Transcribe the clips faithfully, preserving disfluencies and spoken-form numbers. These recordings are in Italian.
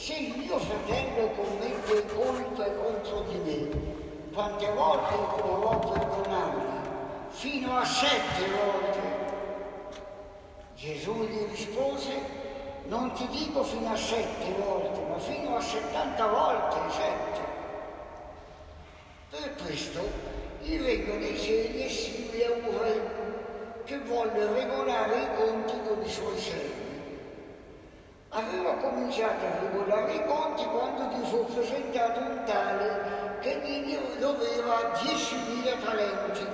se il mio fratello commette colpe contro di me, quante volte dovrò perdonargli? Fino a sette volte. Gesù gli rispose: non ti dico fino a sette volte, ma fino a settanta volte sette. Per questo gli vengono i cieli e simili a un re che volle regolare i conti con i suoi servi. Aveva cominciato a regolare i conti quando gli fu presentato un tale che gli doveva diecimila talenti.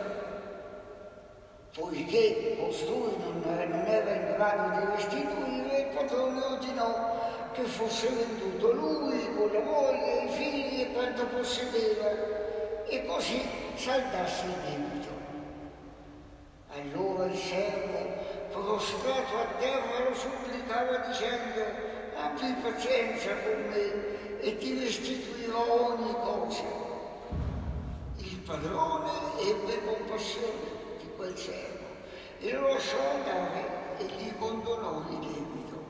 Poiché costui non, non era in grado di restituire, il padrone ordinò che fosse venduto lui con la moglie, i figli e quanto possedeva, e così saldasse il debito. Allora il servo, prostrato a terra, lo supplicava dicendo: abbi pazienza con me e ti restituirò ogni cosa. Il padrone ebbe compassione di quel servo e lo lasciò andare e gli condonò il debito.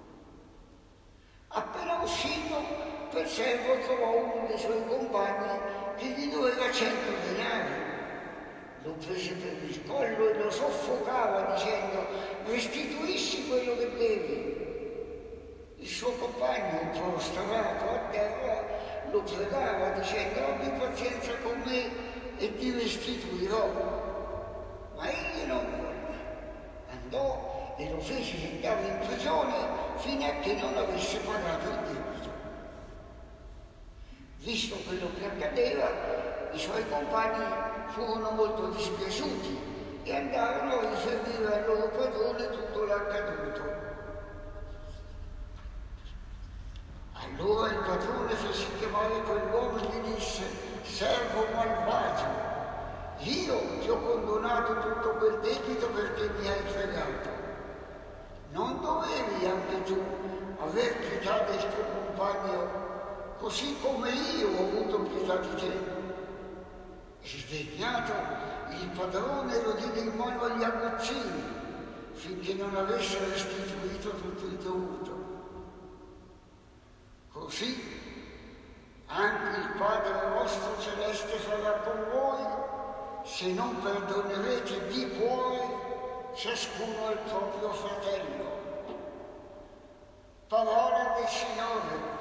Appena uscito, quel servo trovò uno dei suoi compagni che gli doveva cento denari. Lo prese per il collo e lo soffocava dicendo: restituisci quello che devi. Il suo compagno, prostrato a terra, lo pregava dicendo: abbi pazienza con me e ti restituirò. Ma egli non volle. Andò e lo fece gettare in prigione fino a che non avesse pagato il debito. Visto quello che accadeva, i suoi compagni furono molto dispiaciuti e andarono a riferire al loro padrone tutto l'accaduto. Allora il padrone fece chiamare quell'uomo e gli disse: servo malvagio, io ti ho condonato tutto quel debito perché mi hai fregato. Non dovevi anche tu aver pietà del tuo compagno, così come io ho avuto pietà di te? Sdegnato, il padrone lo diede in mano agli aguzzini finché non avesse restituito tutto il dovuto. Così anche il Padre vostro celeste farà con voi se non perdonerete di cuore ciascuno al proprio fratello. Parola del Signore.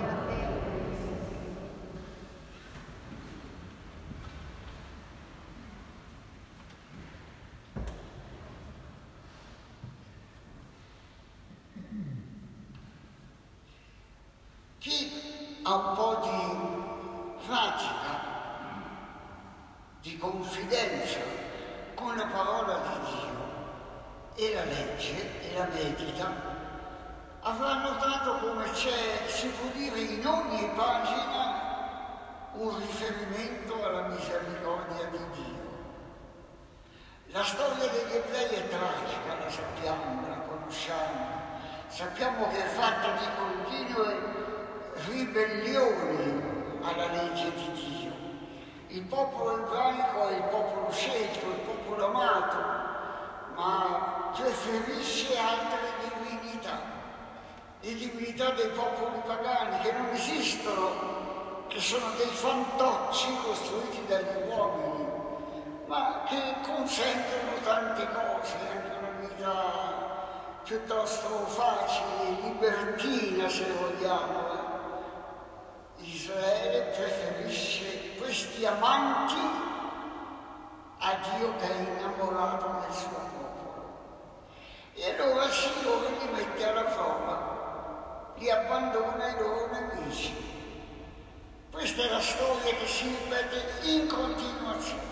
Chi ha un po' di pratica, di confidenza con la parola di Dio e la legge e la medita, avrà notato come c'è, si può dire, in ogni pagina un riferimento alla misericordia di Dio. La storia degli ebrei è tragica, la sappiamo, la conosciamo, sappiamo che è fatta di continue ribellioni alla legge di Dio. Il popolo ebraico è il popolo scelto, il popolo amato, ma preferisce altre divinità, le divinità dei popoli pagani che non esistono, che sono dei fantocci costruiti dagli uomini, ma che consentono tante cose, anche una vita piuttosto facile, libertina se vogliamo. Israele preferisce questi amanti a Dio che è innamorato del suo popolo. E allora il Signore li mette alla prova, li abbandona ai loro nemici. Questa è la storia che si ripete in continuazione.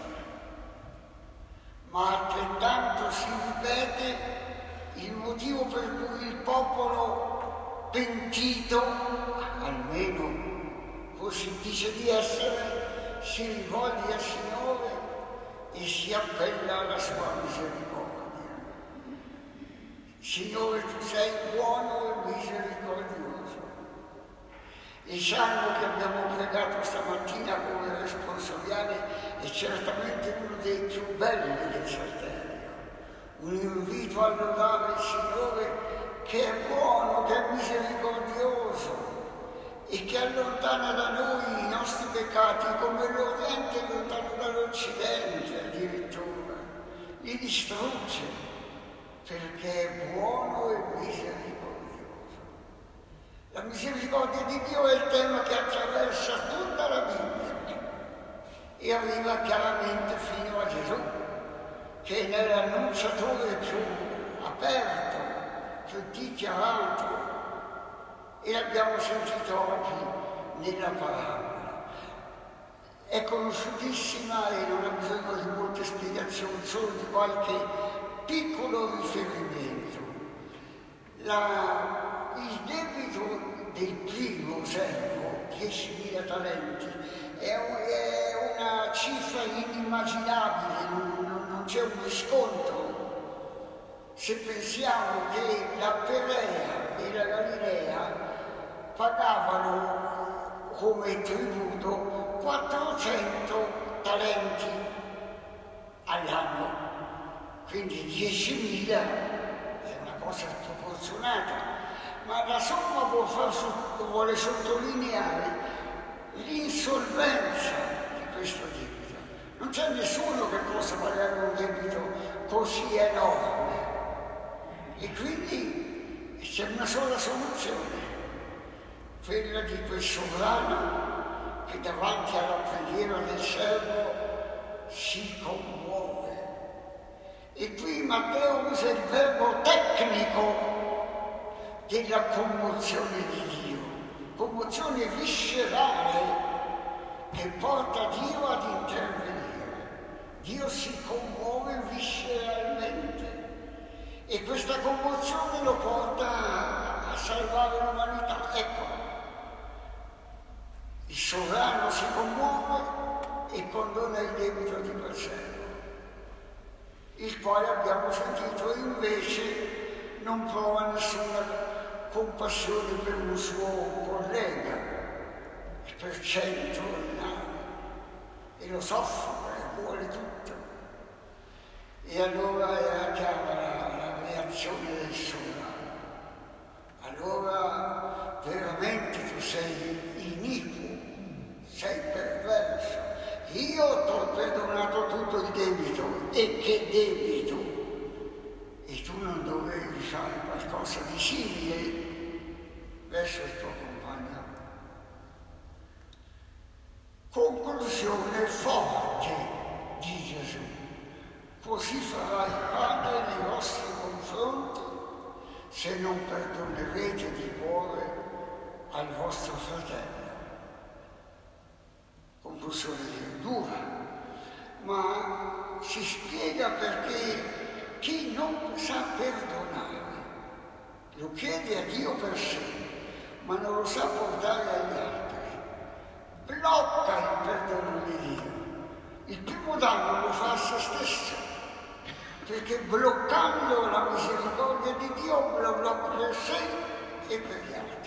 Ma altrettanto si ripete il motivo per cui il popolo pentito, almeno così dice di essere, si rivolge al Signore e si appella alla sua misericordia. Signore, tu sei buono e misericordioso. Il salmo che abbiamo pregato stamattina come responsoriale è certamente uno dei più belli del Salterio. Un invito a lodare il Signore che è buono, che è misericordioso, e che allontana da noi i nostri peccati come l'Oriente è lontano dall'Occidente addirittura, li distrugge perché è buono e misericordioso. La misericordia di Dio è il tema che attraversa tutta la Bibbia e arriva chiaramente fino a Gesù, che è nell'annunciatore più aperto, più dichiarato, e l'abbiamo sentito oggi nella parabola. È conosciutissima e non ha bisogno di molte spiegazioni, solo di qualche piccolo riferimento. La, il debito del primo servo, diecimila talenti, è, un, è una cifra inimmaginabile, non, non, non c'è un riscontro. Se pensiamo che la Perea e la Galilea pagavano come tributo quattrocento talenti all'anno, quindi diecimila è una cosa sproporzionata, ma la somma vuole, far, vuole sottolineare l'insolvenza di questo debito. Non c'è nessuno che possa pagare un debito così enorme e quindi c'è una sola soluzione, quella di quel sovrano che davanti alla preghiera del servo si commuove. E qui Matteo usa il verbo tecnico della commozione di Dio, commozione viscerale che porta Dio ad intervenire. Dio si commuove visceralmente e questa commozione lo porta a salvare l'umanità. Ecco, il sovrano si commuove e condona il debito di quel servo, il quale abbiamo sentito invece non prova nessuna compassione per un suo collega, per cento denari, e lo soffre, vuole tutto. E allora era chiara la, la reazione del sovrano. Allora veramente tu sei iniquo, sei perverso. Io ti ho perdonato tutto il debito, e che debito? E tu non dovevi fare qualcosa di simile verso il tuo compagno? Conclusione forte di Gesù: così farà il Padre nei vostri confronti se non perdonerete di cuore al vostro fratello. Conclusione dura, ma si spiega perché chi non sa perdonare lo chiede a Dio per sé, ma non lo sa portare agli altri, blocca il perdono di Dio. Il primo danno lo fa a se stesso, perché bloccando la misericordia di Dio lo blocca per sé e per gli altri.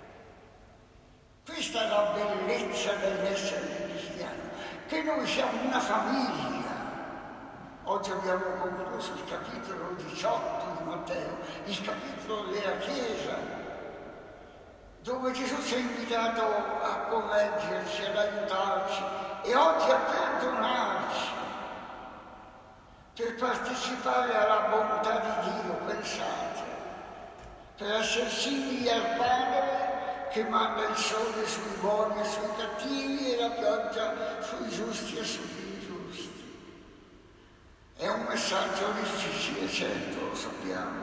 Questa è la bellezza dell'essere cristiano, che noi siamo una famiglia. Oggi abbiamo concluso il capitolo diciotto di Matteo, il capitolo della Chiesa, dove Gesù ci ha invitato a correggerci, ad aiutarci e oggi a perdonarci per partecipare alla bontà di Dio, pensate, per essere simili al Padre che manda il sole sui buoni e sui cattivi e la pioggia sui giusti e sugli ingiusti. È un messaggio difficile, certo, lo sappiamo,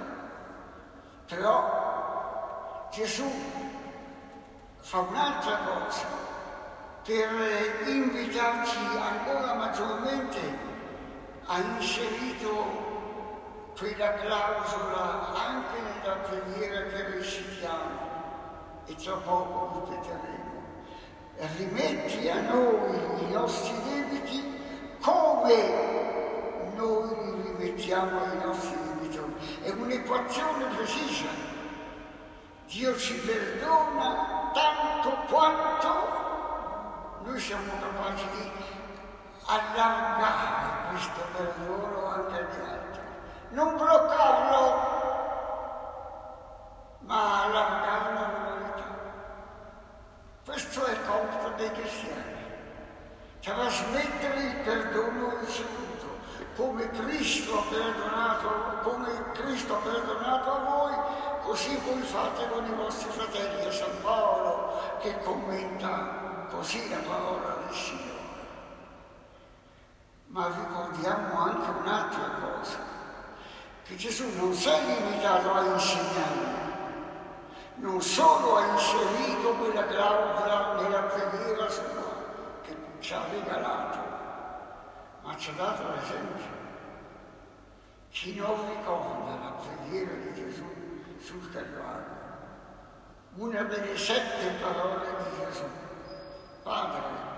però Gesù fa un'altra cosa per invitarci ancora maggiormente. Ha inserito quella clausola anche nella preghiera che recitiamo e tra poco ripeteremo: rimetti a noi i nostri debiti come noi li rimettiamo ai nostri debitori. È un'equazione precisa. Dio ci perdona tanto quanto noi siamo capaci di allargare questo perdono anche agli altri, non bloccarlo, ma allargarlo all'umanità. Questo è il compito dei cristiani, trasmettere il perdono ricevuto, come Cristo ha perdonato, come Cristo ha perdonato a voi, così voi fate con i vostri fratelli. È San Paolo che commenta così la parola del Signore. Ma ricordiamo anche un'altra cosa, che Gesù non si è limitato a insegnare, non solo ha inserito quella clausola nella preghiera sua che ci ha regalato, ma ci ha dato l'esempio. Chi non ricorda la preghiera di Gesù sul Calvario, una delle sette parole di Gesù: Padre,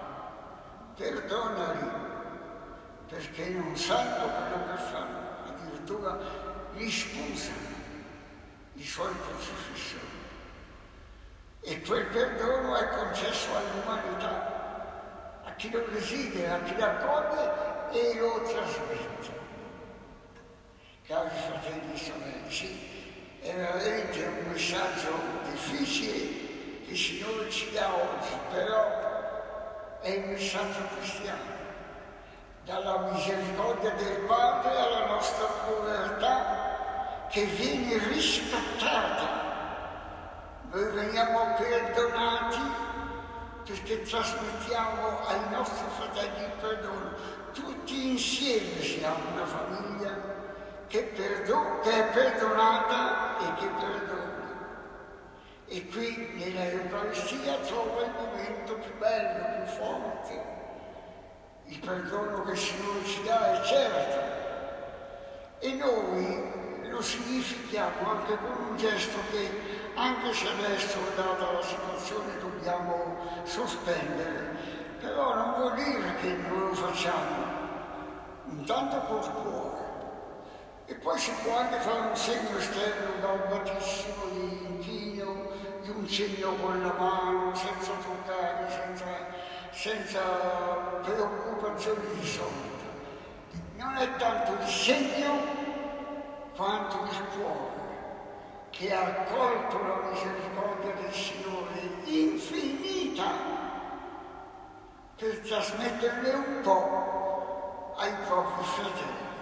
perdonali, perché non sanno quello che fanno. Addirittura gli scusa i suoi crocifissori. E quel perdono è concesso all'umanità, a chi lo desidera, a chi l'accoglie e lo trasmette. Cari fratelli e sorelle, sì, è veramente un messaggio difficile che il Signore ci dà oggi, però è il messaggio cristiano. Dalla misericordia del Padre alla nostra povertà che viene riscattata. Noi veniamo perdonati perché trasmettiamo ai nostri fratelli il perdono. Tutti insieme siamo una famiglia che, perdo- che è perdonata e che perdona. E qui nella Eucaristia trova il momento più bello, più forte. Il perdono che il Signore ci dà è certo, e noi lo significhiamo anche con un gesto che, anche se adesso, data la situazione, dobbiamo sospendere, però non vuol dire che non lo facciamo, intanto col cuore. E poi si può anche fare un segno esterno gaudatissimo di inchino, di un segno con la mano, senza toccare, senza... senza preoccupazioni di solito. Non è tanto il segno quanto il cuore che ha accolto la misericordia del Signore infinita per trasmetterle un po' ai propri fratelli.